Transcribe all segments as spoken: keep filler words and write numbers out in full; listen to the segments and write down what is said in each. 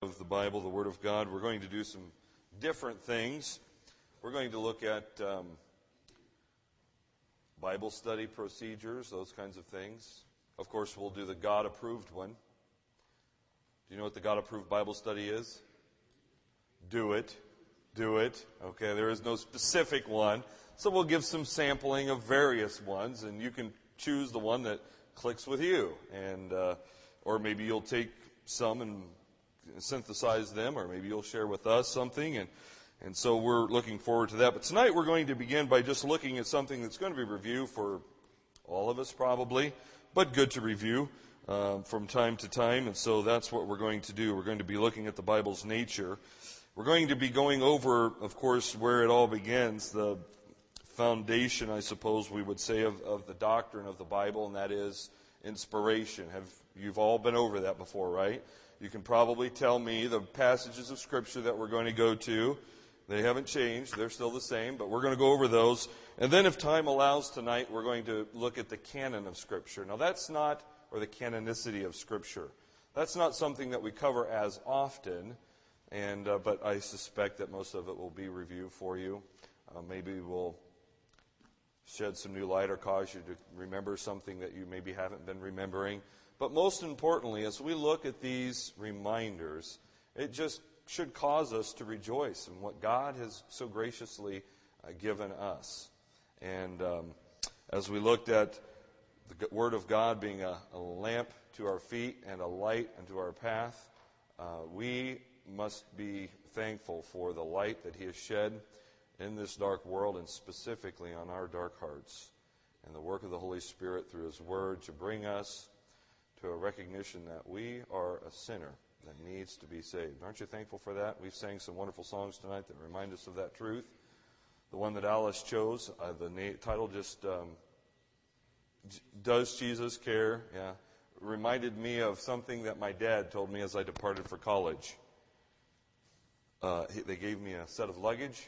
Of the Bible, the Word of God. We're going to do some different things. We're going to look at um, Bible study procedures, those kinds of things. Of course, we'll do the God-approved one. Do you know what the God-approved Bible study is? Do it. Do it. Okay, there is no specific one. So we'll give some sampling of various ones, and you can choose the one that clicks with you. And uh, or maybe you'll take some and synthesize them, or maybe you'll share with us something, and and so we're looking forward to that. But tonight we're going to begin by just looking at something that's going to be review for all of us probably, but good to review um, from time to time, and so that's what we're going to do. We're going to be looking at the Bible's nature. We're going to be going over, of course, where it all begins, the foundation, I suppose we would say, of, of the doctrine of the Bible, and that is inspiration. Have you've all been over that before, right? You can probably tell me the passages of Scripture that we're going to go to. They haven't changed. They're still the same, but we're going to go over those. And then if time allows tonight, we're going to look at the canon of Scripture. Now that's not, or the canonicity of Scripture. That's not something that we cover as often, and uh, but I suspect that most of it will be review for you. Uh, maybe we'll shed some new light or cause you to remember something that you maybe haven't been remembering. But most importantly, as we look at these reminders, it just should cause us to rejoice in what God has so graciously uh, given us. And um, as we looked at the Word of God being a, a lamp to our feet and a light unto our path, uh, we must be thankful for the light that He has shed in this dark world, and specifically on our dark hearts, and the work of the Holy Spirit through His Word to bring us to a recognition that we are a sinner that needs to be saved. Aren't you thankful for that? We've sang some wonderful songs tonight that remind us of that truth. The one that Alice chose, uh, the na- title just, um, Does Jesus Care? Yeah, reminded me of something that my dad told me as I departed for college. Uh, he, they gave me a set of luggage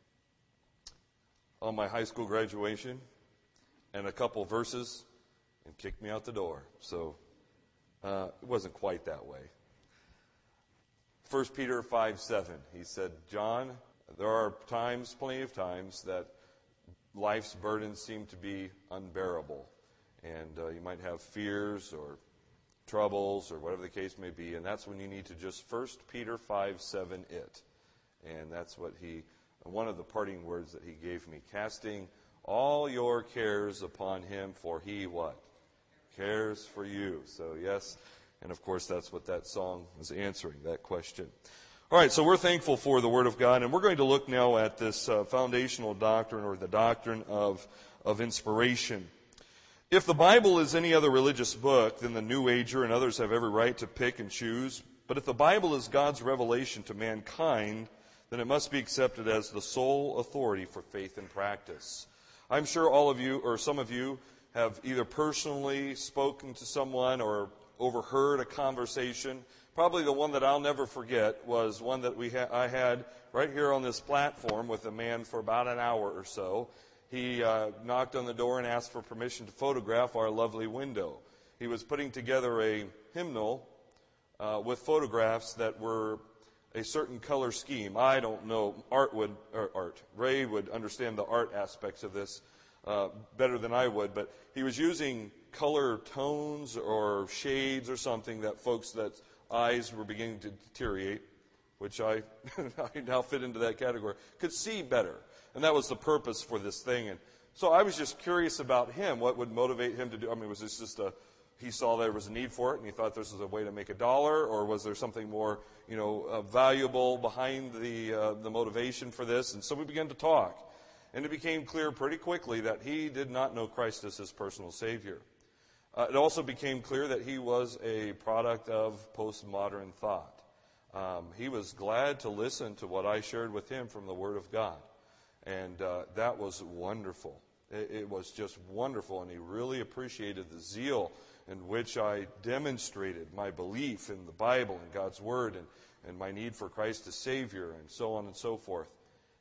on my high school graduation and a couple verses and kicked me out the door. So Uh, it wasn't quite that way. First Peter five seven, he said, John, there are times, plenty of times, that life's burdens seem to be unbearable. And uh, you might have fears or troubles or whatever the case may be. And that's when you need to just First Peter five seven it. And that's what he, one of the parting words that he gave me. Casting all your cares upon him, for he what? Cares for you. So yes, and of course that's what that song is answering, that question. All right, so we're thankful for the Word of God, and we're going to look now at this uh, foundational doctrine, or the doctrine of, of inspiration. If the Bible is any other religious book, then the New Ager and others have every right to pick and choose. But if the Bible is God's revelation to mankind, then it must be accepted as the sole authority for faith and practice. I'm sure all of you, or some of you, have either personally spoken to someone or overheard a conversation. Probably the one that I'll never forget was one that we ha- I had right here on this platform with a man for about an hour or so. He uh, knocked on the door and asked for permission to photograph our lovely window. He was putting together a hymnal uh, with photographs that were a certain color scheme. I don't know. Art would, or Art, Ray would understand the art aspects of this Uh, better than I would, but he was using color tones or shades or something that folks that eyes were beginning to deteriorate, which I, I now fit into that category, could see better. And that was the purpose for this thing. And so I was just curious about him, what would motivate him to do. I mean, was this just a, he saw there was a need for it and he thought this was a way to make a dollar, or was there something more, you know, uh, valuable behind the, uh, the motivation for this? And so we began to talk. And it became clear pretty quickly that he did not know Christ as his personal Savior. Uh, it also became clear that he was a product of postmodern thought. Um, he was glad to listen to what I shared with him from the Word of God. And uh, that was wonderful. It, it was just wonderful, and he really appreciated the zeal in which I demonstrated my belief in the Bible and God's Word, and, and my need for Christ as Savior, and so on and so forth.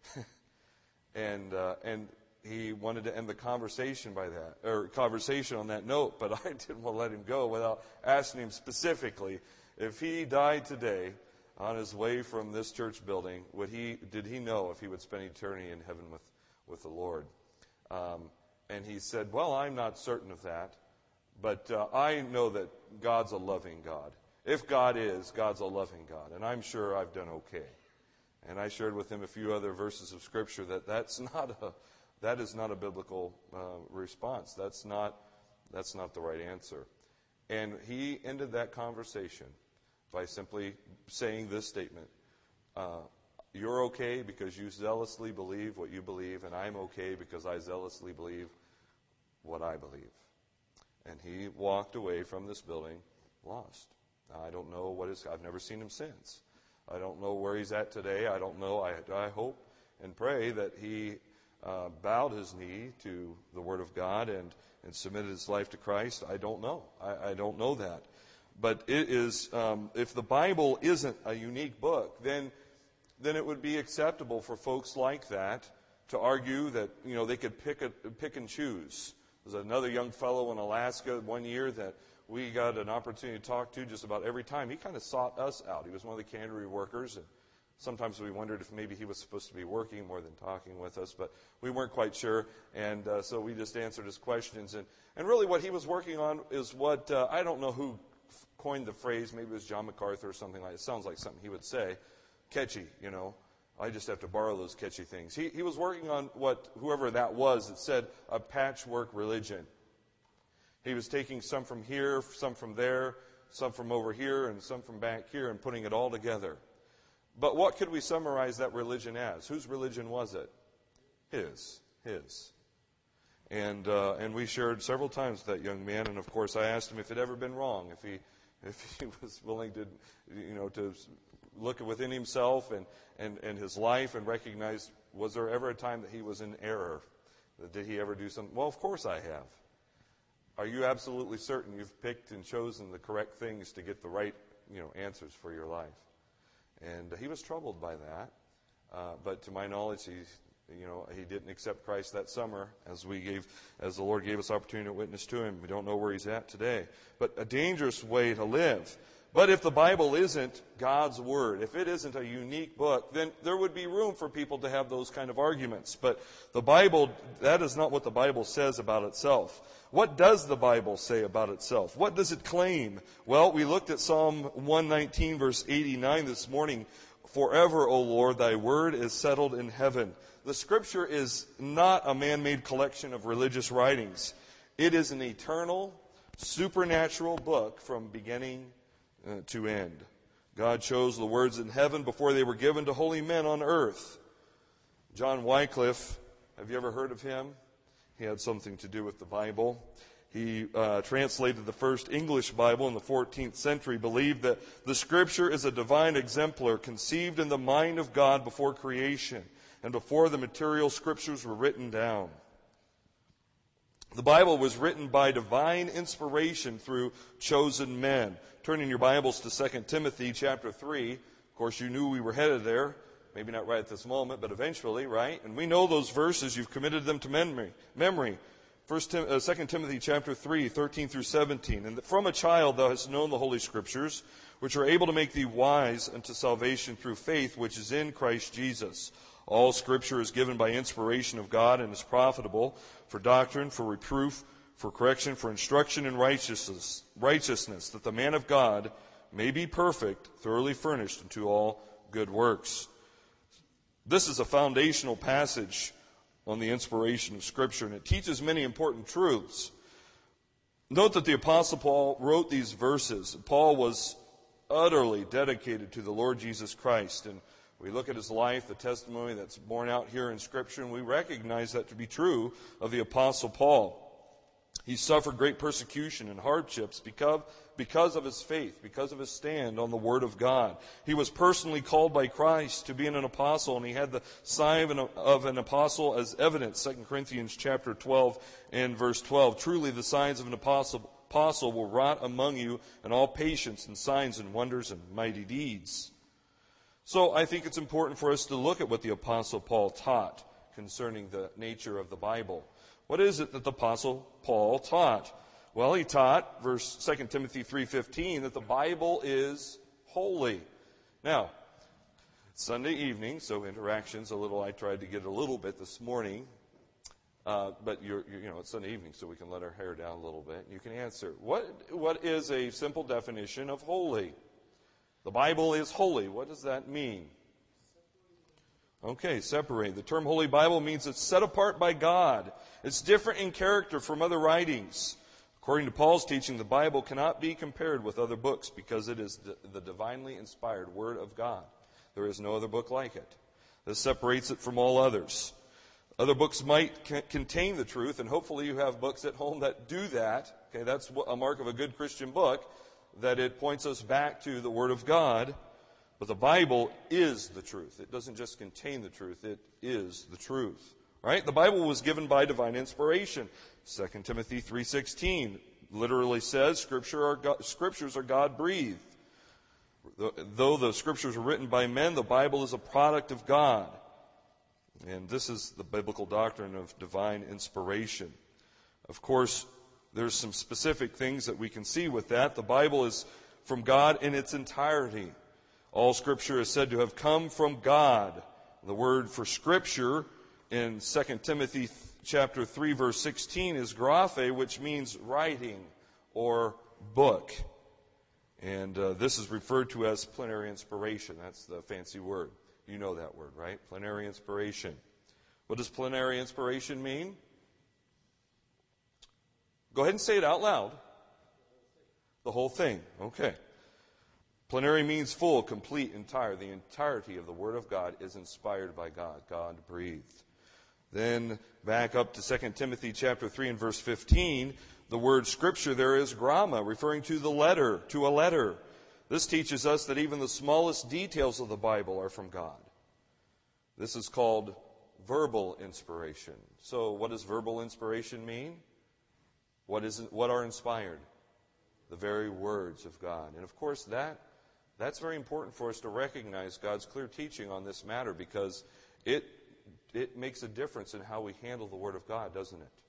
And uh, and he wanted to end the conversation by that, or conversation on that note, but I didn't want to let him go without asking him specifically, if he died today, on his way from this church building, would he, did he know if he would spend eternity in heaven with, with the Lord? Um, and he said, well, I'm not certain of that, but uh, I know that God's a loving God. If God is, God's a loving God, and I'm sure I've done okay. And I shared with him a few other verses of Scripture that that's not a, that is not a biblical uh, response. That's not, that's not the right answer. And he ended that conversation by simply saying this statement, uh, you're okay because you zealously believe what you believe, and I'm okay because I zealously believe what I believe. And he walked away from this building lost. Now, I don't know what is, I've never seen him since. I don't know where he's at today. I don't know. I, I hope and pray that he uh, bowed his knee to the Word of God and, and submitted his life to Christ. I don't know. I, I don't know that. But it is, um, if the Bible isn't a unique book, then then it would be acceptable for folks like that to argue that, you know, they could pick a, pick and choose. There's another young fellow in Alaska one year that we got an opportunity to talk to just about every time. He kind of sought us out. He was one of the cannery workers, and sometimes we wondered if maybe he was supposed to be working more than talking with us, but we weren't quite sure, and uh, so we just answered his questions. And, and really what he was working on is what, uh, I don't know who coined the phrase, maybe it was John MacArthur or something like that. It sounds like something he would say. Catchy, you know. I just have to borrow those catchy things. He, he was working on what, whoever that was, that said a patchwork religion. He was taking some from here, some from there, some from over here, and some from back here, and putting it all together. But what could we summarize that religion as? Whose religion was it? His. His. And uh, and we shared several times with that young man, and of course I asked him if it had ever been wrong, if he if he was willing to, you know, to look within himself and, and, and his life and recognize, was there ever a time that he was in error? Did he ever do something? Well, of course I have. Are you absolutely certain you've picked and chosen the correct things to get the right, you know, answers for your life? And he was troubled by that. Uh, but to my knowledge, he, you know, he didn't accept Christ that summer as we gave, as the Lord gave us opportunity to witness to him. We don't know where he's at today. But a dangerous way to live. But if the Bible isn't God's Word, if it isn't a unique book, then there would be room for people to have those kind of arguments. But the Bible, that is not what the Bible says about itself. What does the Bible say about itself? What does it claim? Well, we looked at Psalm one nineteen, verse eighty-nine this morning. Forever, O Lord, thy word is settled in heaven. The Scripture is not a man-made collection of religious writings. It is an eternal, supernatural book from beginning Uh, to end. God chose the words in heaven before they were given to holy men on earth. John Wycliffe, have you ever heard of him? He had something to do with the Bible. He uh, translated the first English Bible in the fourteenth century, believed that the Scripture is a divine exemplar conceived in the mind of God before creation and before the material Scriptures were written down. The Bible was written by divine inspiration through chosen men. Turn in your Bibles to Second Timothy chapter three. Of course, you knew we were headed there. Maybe not right at this moment, but eventually, right? And we know those verses. You've committed them to memory. Memory. First, Tim, uh, Second Timothy chapter three, thirteen through seventeen. And from a child thou hast known the Holy Scriptures, which are able to make thee wise unto salvation through faith, which is in Christ Jesus. All Scripture is given by inspiration of God and is profitable for doctrine, for reproof, for correction, for instruction in righteousness, righteousness, that the man of God may be perfect, thoroughly furnished unto all good works. This is a foundational passage on the inspiration of Scripture, and it teaches many important truths. Note that the Apostle Paul wrote these verses. Paul was utterly dedicated to the Lord Jesus Christ, and we look at his life, the testimony that's borne out here in Scripture, and we recognize that to be true of the Apostle Paul. He suffered great persecution and hardships because, because of his faith, because of his stand on the Word of God. He was personally called by Christ to be an apostle, and he had the sign of an, of an apostle as evidence. Second Corinthians chapter twelve and verse twelve. Truly the signs of an apostle, apostle will wrought among you in all patience and signs and wonders and mighty deeds. So I think it's important for us to look at what the Apostle Paul taught concerning the nature of the Bible. What is it that the Apostle Paul taught? Well, he taught, verse Second Timothy three fifteen, that the Bible is holy. Now, Sunday evening, so interactions a little, I tried to get a little bit this morning. Uh, but you're, you're, you know, it's Sunday evening, so we can let our hair down a little bit. You can answer. What What is a simple definition of holy? The Bible is holy. What does that mean? Okay, separate. The term Holy Bible means it's set apart by God. It's different in character from other writings. According to Paul's teaching, the Bible cannot be compared with other books because it is the divinely inspired Word of God. There is no other book like it. This separates it from all others. Other books might c- contain the truth, and hopefully you have books at home that do that. Okay, that's a mark of a good Christian book, that it points us back to the Word of God. But the Bible is the truth. It doesn't just contain the truth, it is the truth. Right? The Bible was given by divine inspiration. Second Timothy three sixteen literally says, Scripture are God, Scriptures are God-breathed. Though the Scriptures were written by men, the Bible is a product of God. And this is the biblical doctrine of divine inspiration. Of course, there's some specific things that we can see with that. The Bible is from God in its entirety. All Scripture is said to have come from God. The word for Scripture in Second Timothy chapter three, verse sixteen is graphe, which means writing or book. And uh, this is referred to as plenary inspiration. That's the fancy word. You know that word, right? Plenary inspiration. What does plenary inspiration mean? Go ahead and say it out loud. The whole thing. Okay. Plenary means full, complete, entire. The entirety of the Word of God is inspired by God. God breathed. Then back up to Second Timothy chapter three and verse fifteen. The word Scripture there is gramma, referring to the letter, to a letter. This teaches us that even the smallest details of the Bible are from God. This is called verbal inspiration. So what does verbal inspiration mean? What is what are inspired? The very words of God. And of course that that's very important for us to recognize God's clear teaching on this matter, because it it makes a difference in how we handle the Word of God, doesn't it?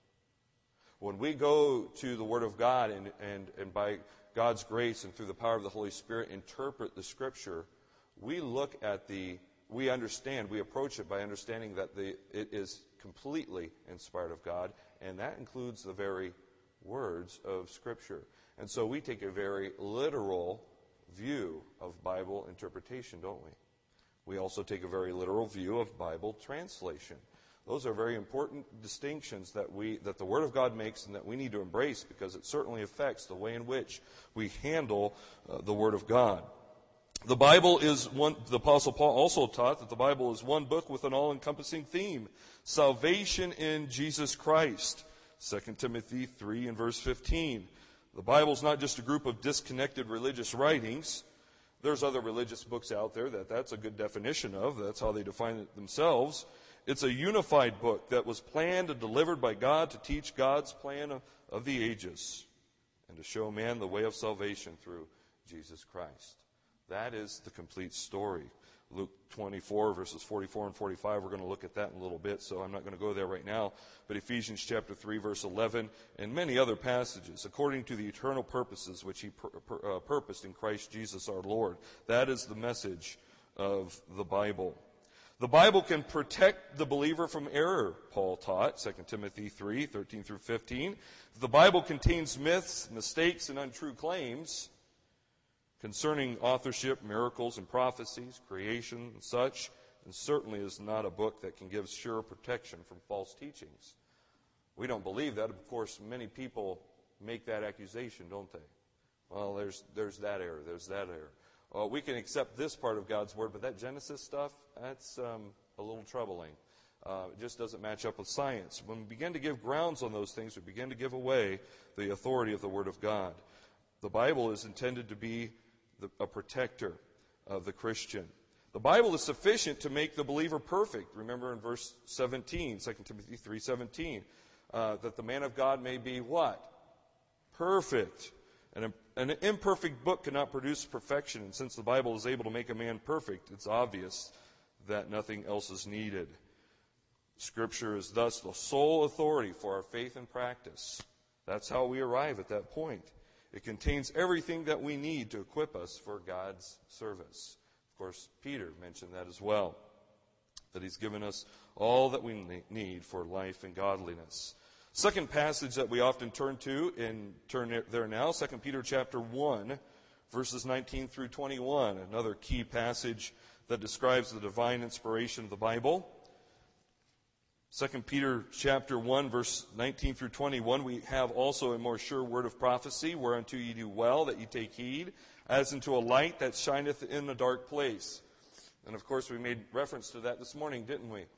When we go to the Word of God and, and, and by God's grace and through the power of the Holy Spirit interpret the Scripture, we look at the, we understand, we approach it by understanding that the, it is completely inspired of God, and that includes the very words of Scripture. And so we take a very literal view of Bible interpretation, don't we? We also take a very literal view of Bible translation. Those are very important distinctions that we that the Word of God makes and that we need to embrace, because it certainly affects the way in which we handle uh, the Word of God. The Bible is one, the Apostle Paul also taught that the Bible is one book with an all-encompassing theme, salvation in Jesus Christ. Second Timothy three and verse fifteen. The Bible is not just a group of disconnected religious writings. There's other religious books out there that that's a good definition of. That's how they define it themselves. It's a unified book that was planned and delivered by God to teach God's plan of, of the ages and to show man the way of salvation through Jesus Christ. That is the complete story. Luke twenty-four, verses forty-four and forty-five, we're going to look at that in a little bit, so I'm not going to go there right now. But Ephesians chapter three, verse eleven, and many other passages, according to the eternal purposes which he pur- pur- uh, purposed in Christ Jesus our Lord. That is the message of the Bible. The Bible can protect the believer from error, Paul taught, Second Timothy three, thirteen through fifteen. If the Bible contains myths, mistakes, and untrue claims concerning authorship, miracles, and prophecies, creation, and such, and certainly is not a book that can give sure protection from false teachings. We don't believe that. Of course, many people make that accusation, don't they? Well, there's there's that error, there's that error. Well, we can accept this part of God's Word, but that Genesis stuff, that's um, a little troubling. Uh, it just doesn't match up with science. When we begin to give grounds on those things, we begin to give away the authority of the Word of God. The Bible is intended to be the, a protector of the Christian. The Bible is sufficient to make the believer perfect. Remember in verse seventeen, Second Timothy three seventeen, uh, that the man of God may be what? Perfect. And an imperfect book cannot produce perfection. And since the Bible is able to make a man perfect, it's obvious that nothing else is needed. Scripture is thus the sole authority for our faith and practice. That's how we arrive at that point. It contains everything that we need to equip us for God's service. Of course, Peter mentioned that as well, that he's given us all that we need for life and godliness. Second passage that we often turn to, and turn there now, Second Peter chapter one, verses nineteen through twenty-one, another key passage that describes the divine inspiration of the Bible. Second Peter chapter one, verse nineteen through twenty-one, we have also a more sure word of prophecy, whereunto ye do well that ye take heed, as unto a light that shineth in a dark place. And of course we made reference to that this morning, didn't we?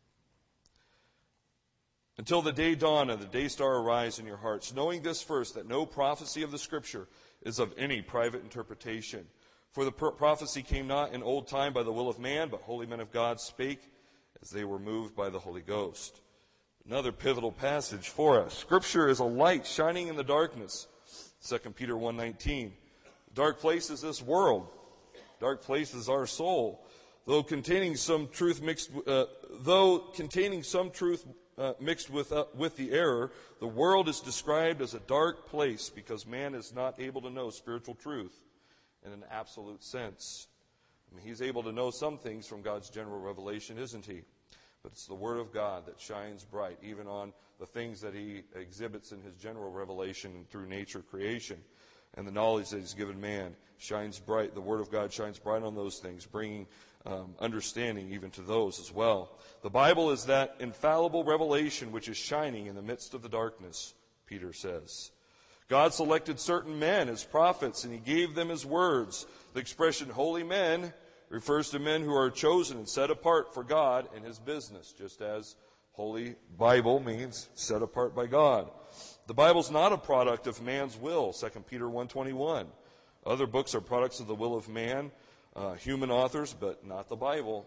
Until the day dawn and the day star arise in your hearts, knowing this first, that no prophecy of the Scripture is of any private interpretation. For the prophecy came not in old time by the will of man, but holy men of God spake as they were moved by the Holy Ghost. Another pivotal passage for us. Scripture is a light shining in the darkness. Second Peter one nineteen. Dark place is this world. Dark place is our soul. Though containing some truth mixed, uh, though containing some truth uh, mixed with uh, with the error, the world is described as a dark place because man is not able to know spiritual truth in an absolute sense. I mean, he's able to know some things from God's general revelation, isn't he? But it's the Word of God that shines bright, even on the things that he exhibits in his general revelation through nature creation. And the knowledge that he's given man shines bright. The Word of God shines bright on those things, bringing um, understanding even to those as well. The Bible is that infallible revelation which is shining in the midst of the darkness, Peter says. God selected certain men as prophets, and he gave them his words. The expression holy men refers to men who are chosen and set apart for God and his business, just as Holy Bible means set apart by God. The Bible's not a product of man's will, Second Peter one twenty-one. Other books are products of the will of man, uh, human authors, but not the Bible.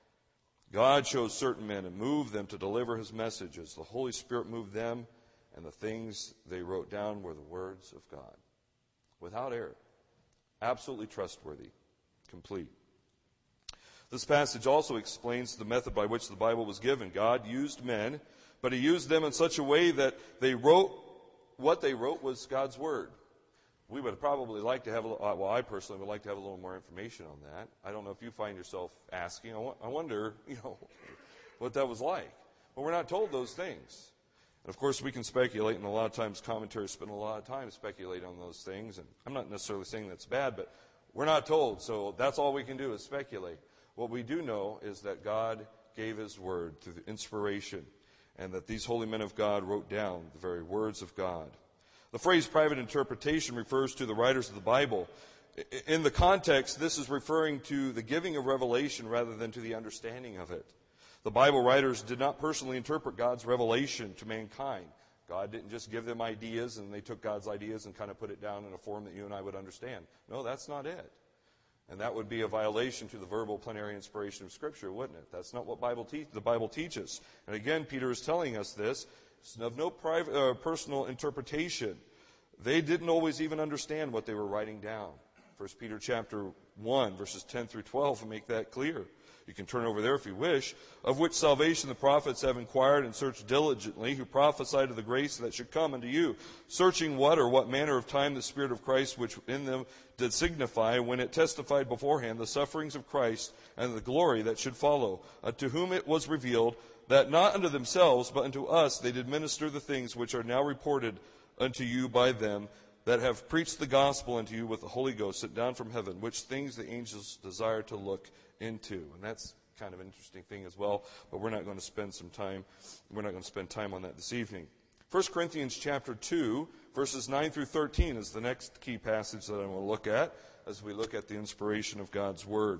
God chose certain men and moved them to deliver his messages. The Holy Spirit moved them, and the things they wrote down were the words of God. Without error. Absolutely trustworthy. Complete. This passage also explains the method by which the Bible was given. God used men, but he used them in such a way that they wrote, what they wrote was God's Word. We would probably like to have, a, well, I personally would like to have a little more information on that. I don't know if you find yourself asking. I wonder, you know, what that was like. But we're not told those things. And of course, we can speculate, and a lot of times commentators spend a lot of time speculating on those things. And I'm not necessarily saying that's bad, but we're not told, so that's all we can do is speculate. What we do know is that God gave his word through the inspiration, and that these holy men of God wrote down the very words of God. The phrase private interpretation refers to the writers of the Bible. In the context, this is referring to the giving of revelation rather than to the understanding of it. The Bible writers did not personally interpret God's revelation to mankind. God didn't just give them ideas and they took God's ideas and kind of put it down in a form that you and I would understand. No, that's not it. And that would be a violation to the verbal plenary inspiration of Scripture, wouldn't it? That's not what Bible te- the Bible teaches. And again, Peter is telling us this. It's of no private, uh, personal interpretation. They didn't always even understand what they were writing down. First Peter chapter one, verses ten through twelve, will make that clear. You can turn over there if you wish. Of which salvation the prophets have inquired and searched diligently, who prophesied of the grace that should come unto you, searching what or what manner of time the Spirit of Christ which in them did signify, when it testified beforehand the sufferings of Christ and the glory that should follow, uh, to whom it was revealed that not unto themselves but unto us they did minister the things which are now reported unto you by them that have preached the gospel unto you with the Holy Ghost sent down from heaven, which things the angels desire to look into. And that's kind of an interesting thing as well, but we're not going to spend some time, we're not going to spend time on that this evening. First Corinthians chapter two, verses nine through thirteen is the next key passage that I want to look at as we look at the inspiration of God's Word.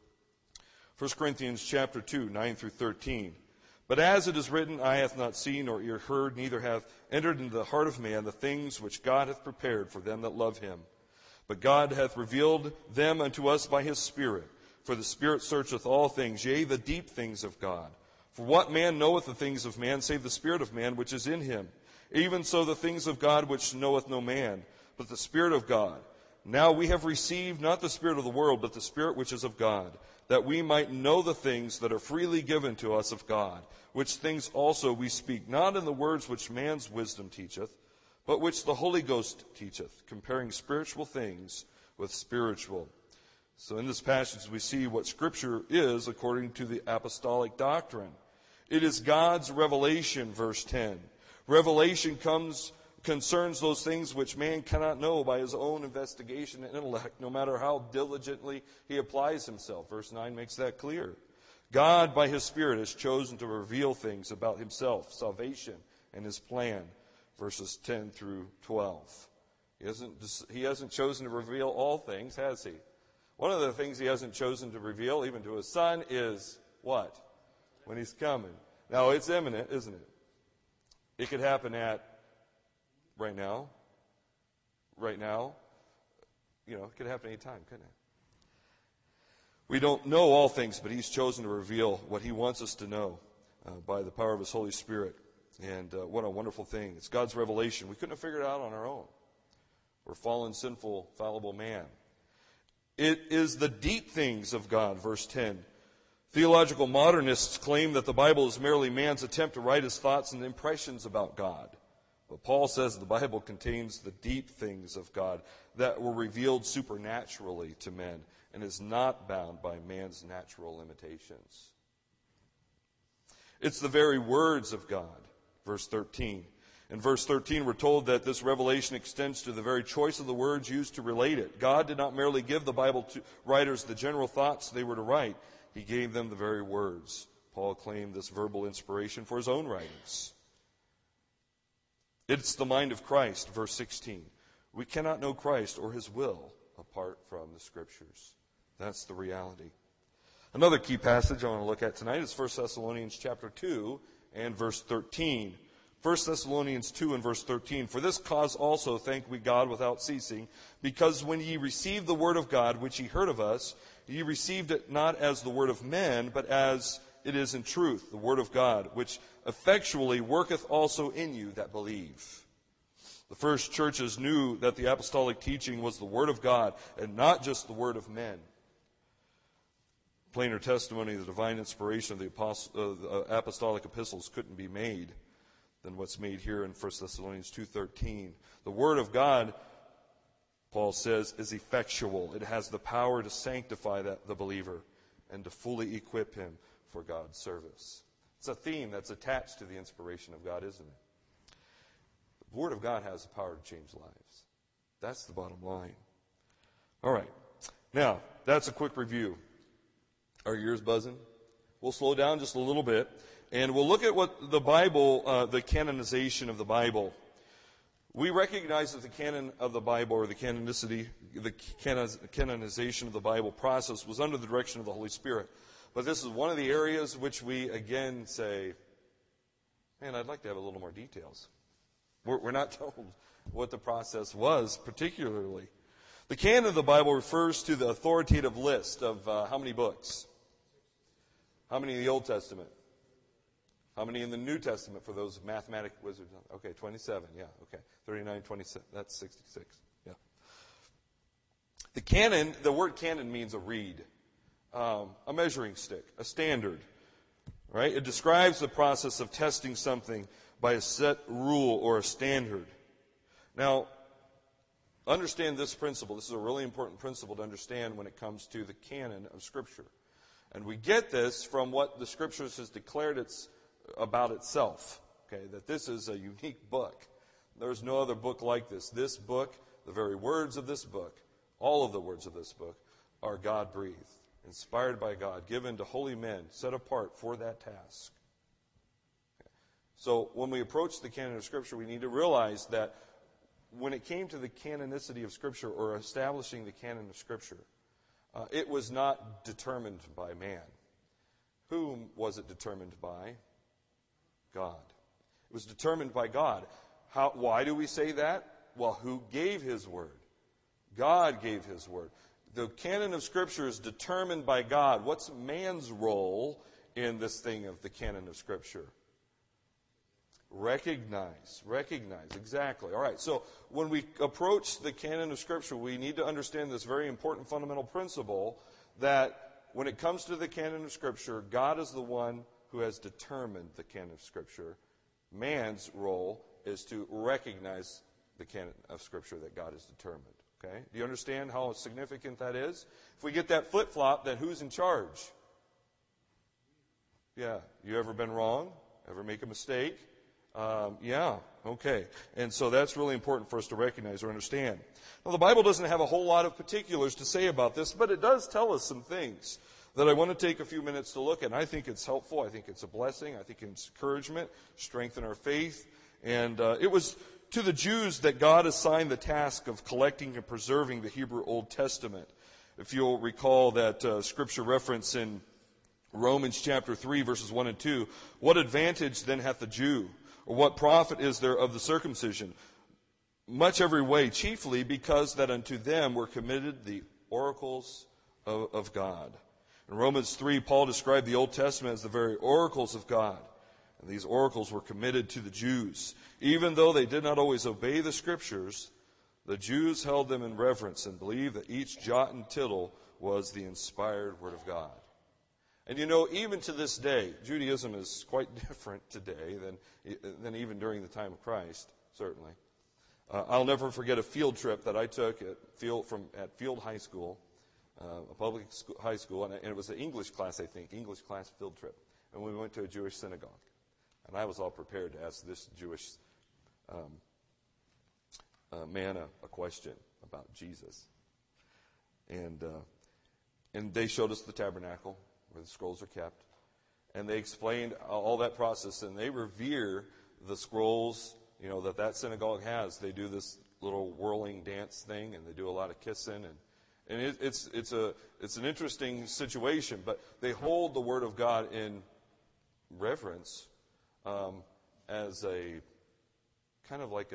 First Corinthians chapter two, nine through thirteen. But as it is written, eye hath not seen nor ear heard, neither hath entered into the heart of man the things which God hath prepared for them that love him. But God hath revealed them unto us by his Spirit. For the Spirit searcheth all things, yea, the deep things of God. For what man knoweth the things of man, save the Spirit of man which is in him? Even so the things of God which knoweth no man, but the Spirit of God. Now we have received not the spirit of the world, but the Spirit which is of God, that we might know the things that are freely given to us of God, which things also we speak, not in the words which man's wisdom teacheth, but which the Holy Ghost teacheth, comparing spiritual things with spiritual. So in this passage, we see what Scripture is according to the apostolic doctrine. It is God's revelation, verse ten. Revelation comes concerns those things which man cannot know by his own investigation and intellect, no matter how diligently he applies himself. Verse nine makes that clear. God, by his Spirit, has chosen to reveal things about himself, salvation, and his plan. Verses ten through twelve. He hasn't, he hasn't chosen to reveal all things, has he? One of the things he hasn't chosen to reveal, even to his Son, is what? When he's coming. Now, it's imminent, isn't it? It could happen at right now. Right now. You know, it could happen any time, couldn't it? We don't know all things, but he's chosen to reveal what he wants us to know uh, by the power of his Holy Spirit. And uh, what a wonderful thing. It's God's revelation. We couldn't have figured it out on our own. We're fallen, sinful, fallible man. It is the deep things of God, verse ten. Theological modernists claim that the Bible is merely man's attempt to write his thoughts and impressions about God. But Paul says the Bible contains the deep things of God that were revealed supernaturally to men and is not bound by man's natural limitations. It's the very words of God, verse thirteen. In verse thirteen, we're told that this revelation extends to the very choice of the words used to relate it. God did not merely give the Bible to writers the general thoughts they were to write. He gave them the very words. Paul claimed this verbal inspiration for his own writings. It's the mind of Christ, verse sixteen. We cannot know Christ or his will apart from the Scriptures. That's the reality. Another key passage I want to look at tonight is First Thessalonians chapter two and verse thirteen. First Thessalonians two and verse thirteen. For this cause also thank we God without ceasing, because when ye received the word of God, which ye heard of us, ye received it not as the word of men, but as it is in truth, the word of God, which effectually worketh also in you that believe. The first churches knew that the apostolic teaching was the word of God and not just the word of men. Plainer testimony of the divine inspiration of the, apost- uh, the apostolic epistles couldn't be made than what's made here in First Thessalonians two thirteen. The word of God, Paul says, is effectual. It has the power to sanctify that, the believer and to fully equip him for God's service. It's a theme that's attached to the inspiration of God, isn't it? The word of God has the power to change lives. That's the bottom line. All right. Now, that's a quick review. Are your ears buzzing? We'll slow down just a little bit, and we'll look at what the Bible, uh, the canonization of the Bible. We recognize that the canon of the Bible, or the canonicity, the canonization of the Bible process was under the direction of the Holy Spirit. But this is one of the areas which we, again, say, man, I'd like to have a little more details. We're, we're not told what the process was particularly. The canon of the Bible refers to the authoritative list of uh, how many books? How many in the Old Testament? How many in the New Testament for those mathematic wizards? Okay, twenty-seven, yeah, okay. thirty-nine, twenty-seven, that's sixty-six, yeah. The canon, the word canon means a reed, um, a measuring stick, a standard, right? It describes the process of testing something by a set rule or a standard. Now, understand this principle. This is a really important principle to understand when it comes to the canon of Scripture. And we get this from what the Scriptures has declared it's about itself, okay, that this is a unique book. There's no other book like this. This book, the very words of this book, all of the words of this book, are God-breathed, inspired by God, given to holy men, set apart for that task. Okay. So when we approach the canon of Scripture, we need to realize that when it came to the canonicity of Scripture, or establishing the canon of Scripture, uh, it was not determined by man. Whom was it determined by? God. It was determined by God. How, why do we say that? Well, who gave His Word? God gave His Word. The canon of Scripture is determined by God. What's man's role in this thing of the canon of Scripture? Recognize. Recognize. Exactly. All right. So when we approach the canon of Scripture, we need to understand this very important fundamental principle that when it comes to the canon of Scripture, God is the one who has determined the canon of Scripture. Man's role is to recognize the canon of Scripture that God has determined. Okay? Do you understand how significant that is? If we get that flip-flop, then who's in charge? Yeah. You ever been wrong? Ever make a mistake? Um, yeah. Okay. And so that's really important for us to recognize or understand. Now, the Bible doesn't have a whole lot of particulars to say about this, but it does tell us some things that I want to take a few minutes to look at. And I think it's helpful. I think it's a blessing. I think it's encouragement, strengthen our faith. And uh, it was to the Jews that God assigned the task of collecting and preserving the Hebrew Old Testament. If you'll recall that uh, scripture reference in Romans chapter three, verses one and two, what advantage then hath the Jew? Or what profit is there of the circumcision? Much every way, chiefly because that unto them were committed the oracles of, of God. In Romans three, Paul described the Old Testament as the very oracles of God. And these oracles were committed to the Jews. Even though they did not always obey the Scriptures, the Jews held them in reverence and believed that each jot and tittle was the inspired Word of God. And you know, even to this day, Judaism is quite different today than, than even during the time of Christ, certainly. Uh, I'll never forget a field trip that I took at Field, from, at Field High School, uh, a public school, high school, and it was an English class, I think, English class field trip. And we went to a Jewish synagogue. And I was all prepared to ask this Jewish um, uh, man a, a question about Jesus. And, uh, and they showed us the tabernacle where the scrolls are kept. And they explained all that process, and they revere the scrolls, you know, that that synagogue has. They do this little whirling dance thing, and they do a lot of kissing, and and it, it's it's a it's an interesting situation. But they hold the Word of God in reverence um, as a kind of like a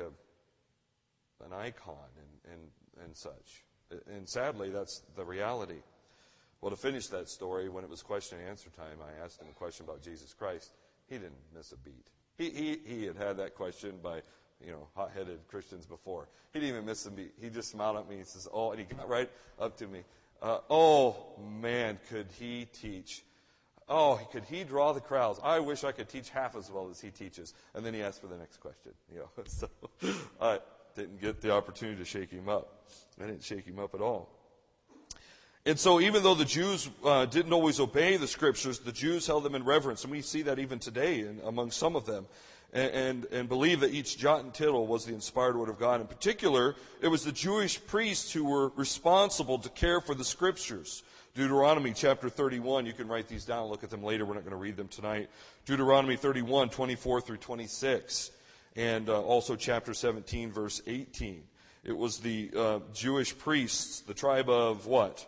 an icon and and and such. And sadly, that's the reality. Well, to finish that story, when it was question and answer time, I asked him a question about Jesus Christ. He didn't miss a beat. He he he had had that question by, you know, hot-headed Christians before. He didn't even miss a beat. He just smiled at me. He says, "Oh," and he got right up to me. Uh, oh man, could he teach? Oh, could he draw the crowds? I wish I could teach half as well as he teaches. And then he asked for the next question. You know, so I didn't get the opportunity to shake him up. I didn't shake him up at all. And so even though the Jews uh, didn't always obey the Scriptures, the Jews held them in reverence. And we see that even today in, among some of them. And, and, and believe that each jot and tittle was the inspired Word of God. In particular, it was the Jewish priests who were responsible to care for the Scriptures. Deuteronomy chapter thirty-one, you can write these down, look at them later. We're not going to read them tonight. Deuteronomy thirty-one, twenty-four through twenty-six. And uh, also chapter seventeen, verse eighteen. It was the uh, Jewish priests, the tribe of what?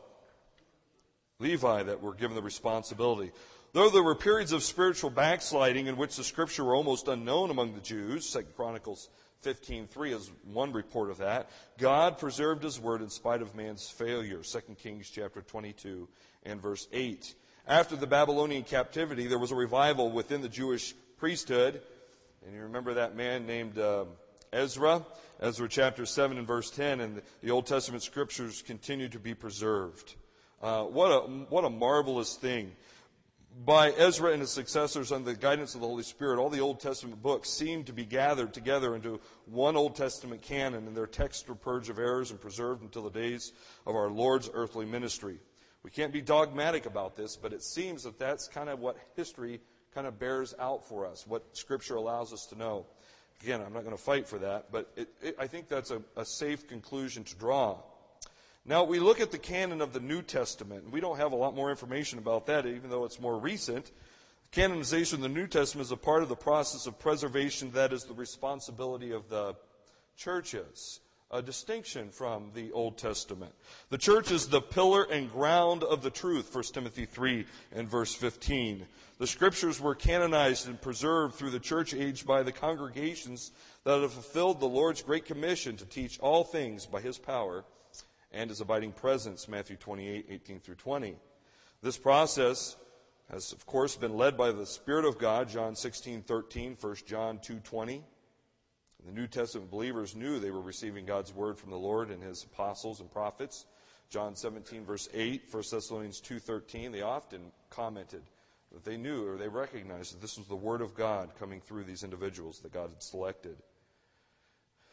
Levi, that were given the responsibility. Though there were periods of spiritual backsliding in which the Scripture were almost unknown among the Jews, Second Chronicles fifteen three is one report of that, God preserved His Word in spite of man's failure, Second Kings chapter twenty-two and verse eight. After the Babylonian captivity, there was a revival within the Jewish priesthood. And you remember that man named uh, Ezra? Ezra chapter seven and verse ten, and the Old Testament Scriptures continue to be preserved. Uh, what a what a marvelous thing. By Ezra and his successors under the guidance of the Holy Spirit, all the Old Testament books seem to be gathered together into one Old Testament canon, and their texts were purged of errors and preserved until the days of our Lord's earthly ministry. We can't be dogmatic about this, but it seems that that's kind of what history kind of bears out for us, what Scripture allows us to know. Again, I'm not going to fight for that, but it, it, I think that's a, a safe conclusion to draw. Now, we look at the canon of the New Testament, and we don't have a lot more information about that, even though it's more recent. Canonization of the New Testament is a part of the process of preservation that is the responsibility of the churches, a distinction from the Old Testament. The church is the pillar and ground of the truth, First Timothy three and verse fifteen. The Scriptures were canonized and preserved through the church age by the congregations that have fulfilled the Lord's great commission to teach all things by His power and His abiding presence, Matthew twenty-eight, eighteen through twenty. This process has, of course, been led by the Spirit of God, John sixteen, thirteen, First John two, twenty. The New Testament believers knew they were receiving God's word from the Lord and His apostles and prophets. John seventeen, verse eight, First Thessalonians two, thirteen, they often commented that they knew or they recognized that this was the Word of God coming through these individuals that God had selected.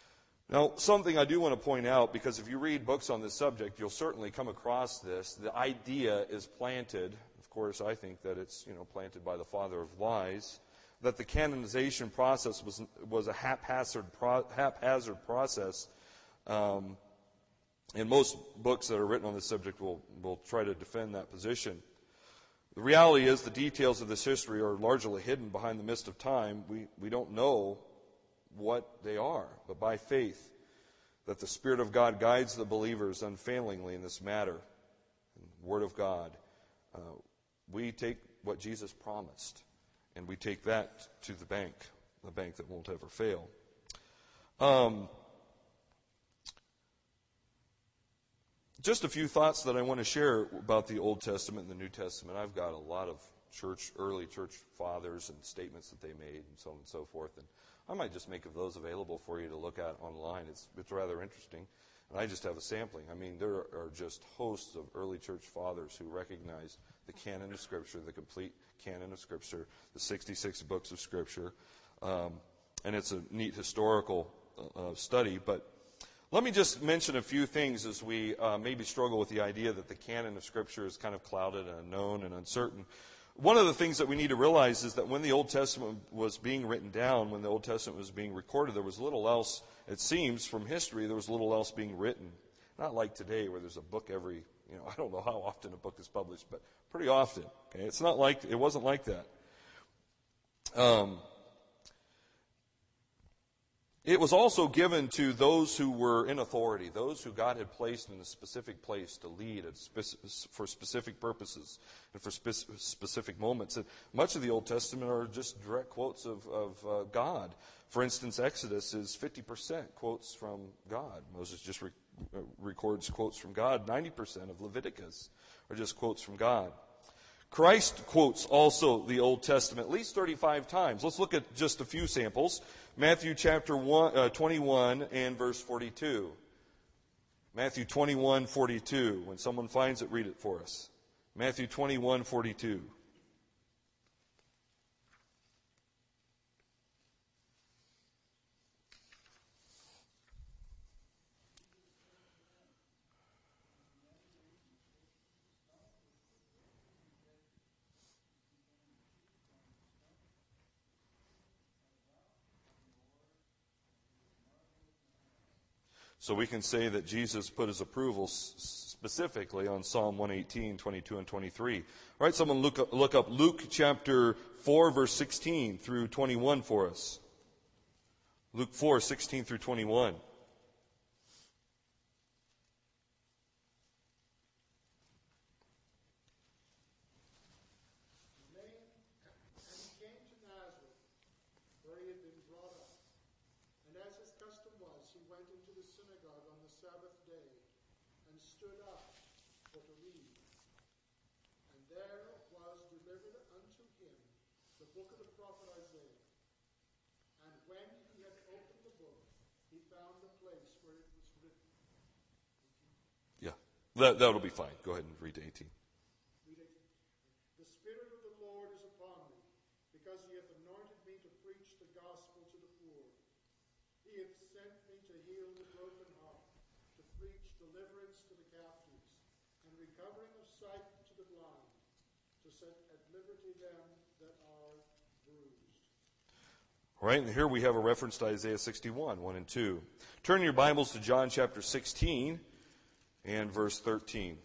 Now, something I do want to point out, because if you read books on this subject, you'll certainly come across this. The idea is planted. Of course, I think that it's, you know, planted by the father of lies, that the canonization process was was a haphazard pro, haphazard process. Um, and most books that are written on this subject will will try to defend that position. The reality is the details of this history are largely hidden behind the mist of time. We we don't know what they are, but by faith that the Spirit of God guides the believers unfailingly in this matter, the Word of God, uh, we take what Jesus promised, and we take that to the bank, the bank that won't ever fail. Um, just a few thoughts that I want to share about the Old Testament and the New Testament. I've got a lot of church, early church fathers and statements that they made and so on and so forth, and I might just make of those available for you to look at online. It's it's rather interesting. And I just have a sampling. I mean, there are just hosts of early church fathers who recognize the canon of Scripture, the complete canon of Scripture, the sixty-six books of Scripture. Um, and it's a neat historical uh, study. But let me just mention a few things as we uh, maybe struggle with the idea that the canon of Scripture is kind of clouded and unknown and uncertain. One of the things that we need to realize is that when the Old Testament was being written down, when the Old Testament was being recorded, there was little else, it seems, from history, there was little else being written. Not like today where there's a book every, you know, I don't know how often a book is published, but pretty often. Okay, it's not like, it wasn't like that. Um, It was also given to those who were in authority, those who God had placed in a specific place to lead for specific purposes and for specific moments. And much of the Old Testament are just direct quotes of, of uh, God. For instance, Exodus is fifty percent quotes from God. Moses just re- records quotes from God. ninety percent of Leviticus are just quotes from God. Christ quotes also the Old Testament at least thirty-five times. Let's look at just a few samples. Matthew chapter one, uh, twenty-one and verse forty-two. Matthew twenty-one, forty-two. When someone finds it, read it for us. Matthew twenty-one, forty-two. So we can say that Jesus put his approval s- specifically on Psalm one eighteen, twenty-two, and twenty-three. All right, someone look up, look up Luke chapter four, verse sixteen through twenty-one for us. Luke four, sixteen through twenty-one. That, that'll be fine. Go ahead and read to eighteen. The Spirit of the Lord is upon me, because he hath anointed me to preach the gospel to the poor. He hath sent me to heal the broken heart, to preach deliverance to the captives, and recovering of sight to the blind, to set at liberty them that are bruised. All right, and here we have a reference to Isaiah sixty-one, one and two. Turn your Bibles to John chapter sixteen. And verse thirteen.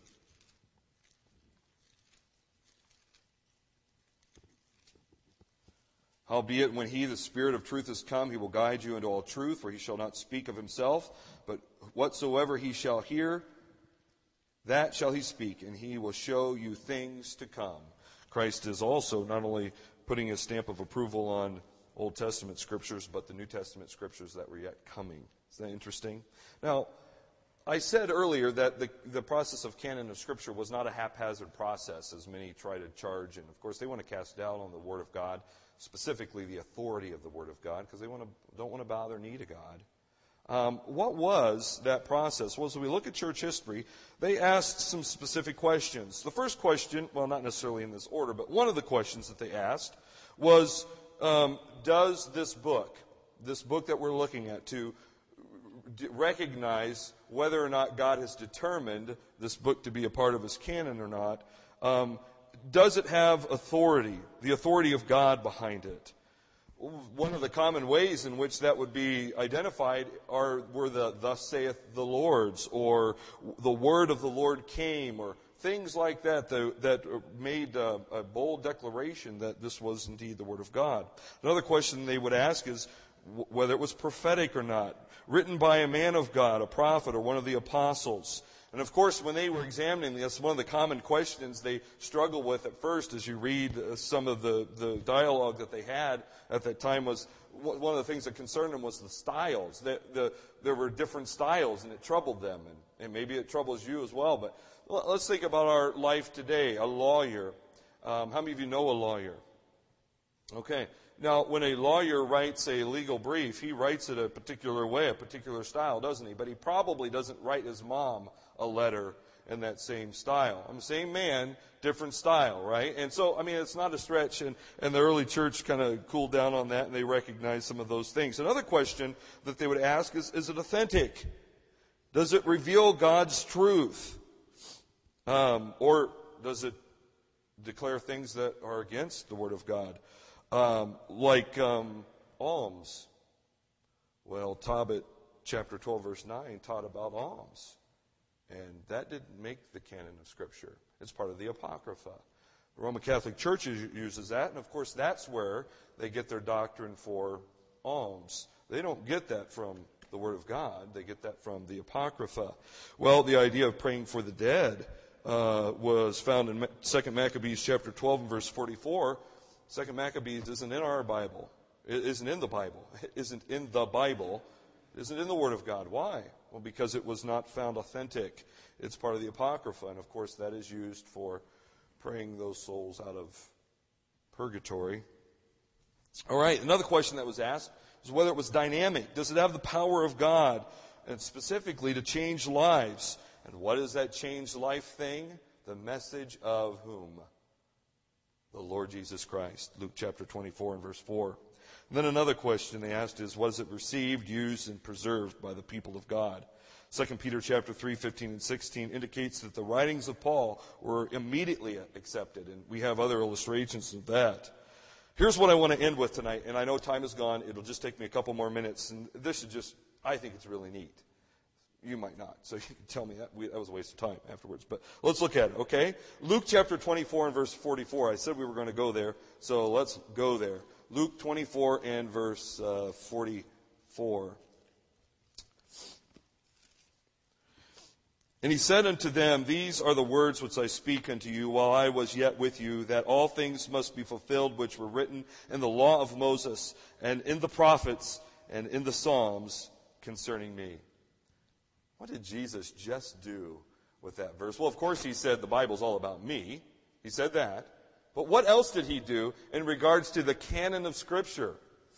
Howbeit, when he, the Spirit of truth, is come, he will guide you into all truth, for he shall not speak of himself, but whatsoever he shall hear, that shall he speak, and he will show you things to come. Christ is also not only putting his stamp of approval on Old Testament scriptures, but the New Testament scriptures that were yet coming. Is that interesting? Now, I said earlier that the, the process of canon of Scripture was not a haphazard process, as many try to charge. And, of course, they want to cast doubt on the Word of God, specifically the authority of the Word of God, because they want to, don't want to bow their knee to God. Um, what was that process? Well, as we look at church history, they asked some specific questions. The first question, well, not necessarily in this order, but one of the questions that they asked was, um, does this book, this book that we're looking at, to d- recognize whether or not God has determined this book to be a part of his canon or not. Um, does it have authority, the authority of God behind it? One of the common ways in which that would be identified are were the "Thus saith the Lord's," or "The word of the Lord came," or things like that that, that made a, a bold declaration that this was indeed the word of God. Another question they would ask is w- whether it was prophetic or not, written by a man of God, a prophet, or one of the apostles. And of course, when they were examining this, one of the common questions they struggled with at first, as you read uh, some of the, the dialogue that they had at that time, was one of the things that concerned them was the styles. The, the, there were different styles, and it troubled them. And, and maybe it troubles you as well. But let's think about our life today. A lawyer. Um, how many of you know a lawyer? Okay. Now, when a lawyer writes a legal brief, he writes it a particular way, a particular style, doesn't he? But he probably doesn't write his mom a letter in that same style. I'm the same man, different style, right? And so, I mean, it's not a stretch, and, and the early church kind of cooled down on that, and they recognized some of those things. Another question that they would ask is, is it authentic? Does it reveal God's truth? Um, or does it declare things that are against the Word of God? Um, like um, alms. Well, Tobit chapter twelve, verse nine taught about alms. And that didn't make the canon of Scripture. It's part of the Apocrypha. The Roman Catholic Church uses that, and of course that's where they get their doctrine for alms. They don't get that from the Word of God. They get that from the Apocrypha. Well, the idea of praying for the dead uh, was found in Second Maccabees chapter twelve and verse forty-four. Second Maccabees isn't in our Bible. It isn't in the Bible. It isn't in the Bible. It isn't in the Word of God. Why? Well, because it was not found authentic. It's part of the Apocrypha, and of course that is used for praying those souls out of purgatory. All right, another question that was asked is whether it was dynamic. Does it have the power of God, and specifically to change lives? And what is that changed life thing? The message of whom? The Lord Jesus Christ. Luke chapter twenty-four and verse four. And then another question they asked is, was it received, used, and preserved by the people of God? Second Peter chapter three, fifteen and sixteen indicates that the writings of Paul were immediately accepted, and we have other illustrations of that. Here's what I want to end with tonight, and I know time is gone. It'll just take me a couple more minutes, and this is just, I think it's really neat. You might not, so you can tell me that. We, that was a waste of time afterwards. But let's look at it, okay? Luke chapter twenty-four and verse forty-four. I said we were going to go there, so let's go there. Luke twenty-four and verse uh, forty-four. And he said unto them, These are the words which I speak unto you while I was yet with you, that all things must be fulfilled which were written in the law of Moses, and in the prophets, and in the Psalms concerning me. What did Jesus just do with that verse? Well, of course he said the Bible's all about me. He said that. But what else did he do in regards to the canon of Scripture?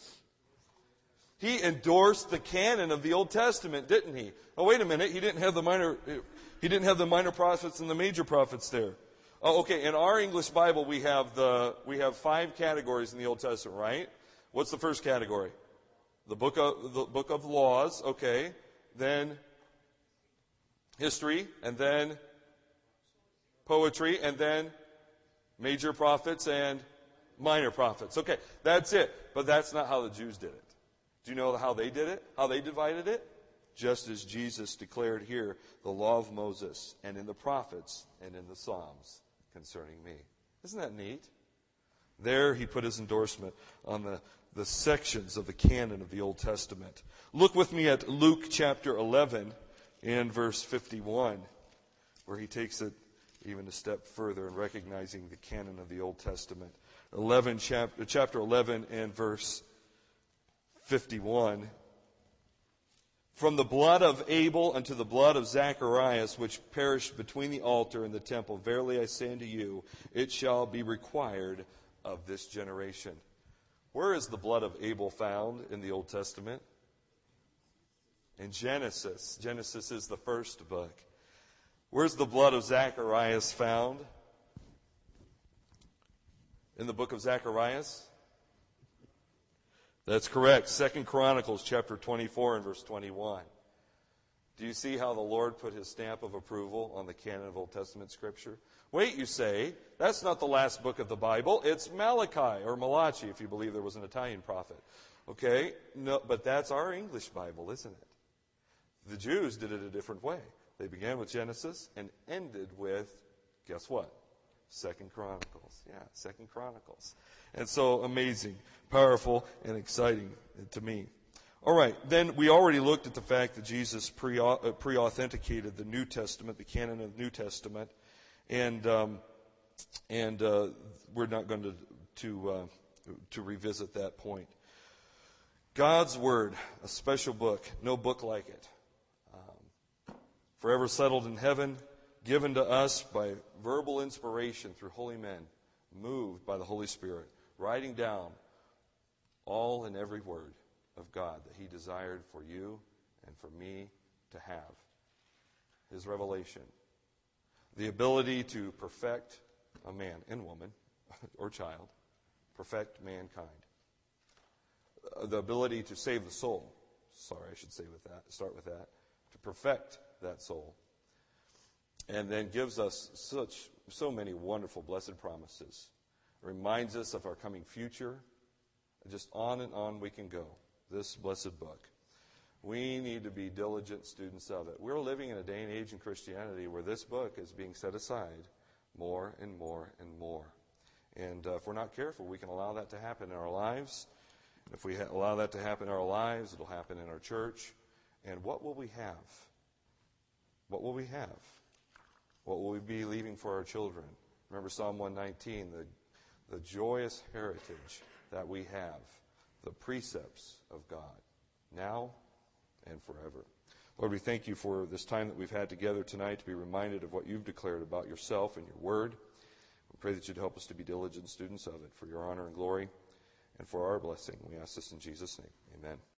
He endorsed the canon of the Old Testament, didn't he? Oh, wait a minute. He didn't have the minor, he didn't have the minor prophets and the major prophets there. Oh, okay. In our English Bible, we have the we have five categories in the Old Testament, right? What's the first category? The book of the book of laws. Okay. Then history, and then poetry, and then major prophets and minor prophets. Okay, that's it. But that's not how the Jews did it. Do you know how they did it? How they divided it? Just as Jesus declared here, the law of Moses, and in the prophets, and in the Psalms concerning me. Isn't that neat? There he put his endorsement on the, the sections of the canon of the Old Testament. Look with me at Luke chapter eleven and verse fifty-one, where he takes it even a step further in recognizing the canon of the Old Testament. eleven chapter, chapter eleven and verse fifty-one. From the blood of Abel unto the blood of Zacharias, which perished between the altar and the temple, verily I say unto you, it shall be required of this generation. Where is the blood of Abel found in the Old Testament? In Genesis. Genesis is the first book. Where's the blood of Zacharias found? In the book of Zacharias? That's correct. Second Chronicles chapter twenty-four and verse twenty-one. Do you see how the Lord put his stamp of approval on the canon of Old Testament Scripture? Wait, you say, that's not the last book of the Bible. It's Malachi, or Malachi, if you believe there was an Italian prophet. Okay? No, but that's our English Bible, isn't it? The Jews did it a different way. They began with Genesis and ended with, guess what? Second Chronicles. Yeah, Second Chronicles. And so amazing, powerful, and exciting to me. All right, then we already looked at the fact that Jesus pre, uh, pre-authenticated the New Testament, the canon of the New Testament, and um, and uh, we're not going to to uh, to revisit that point. God's Word, a special book, no book like it, um, forever settled in heaven, given to us by verbal inspiration through holy men, moved by the Holy Spirit, writing down all and every word of God that he desired for you and for me to have. His revelation. The ability to perfect a man and woman or child, perfect mankind. The ability to save the soul. Sorry, I should say with that. Start with that. To perfect that soul. And then gives us such so many wonderful, blessed promises. It reminds us of our coming future. Just on and on we can go. This blessed book. We need to be diligent students of it. We're living in a day and age in Christianity where this book is being set aside more and more and more. And uh, if we're not careful, we can allow that to happen in our lives. If we ha- allow that to happen in our lives, it'll happen in our church. And what will we have? What will we have? What will we be leaving for our children? Remember Psalm one nineteen, the, the joyous heritage that we have, the precepts of God, now and forever. Lord, we thank you for this time that we've had together tonight to be reminded of what you've declared about yourself and your word. We pray that you'd help us to be diligent students of it for your honor and glory and for our blessing. We ask this in Jesus' name. Amen.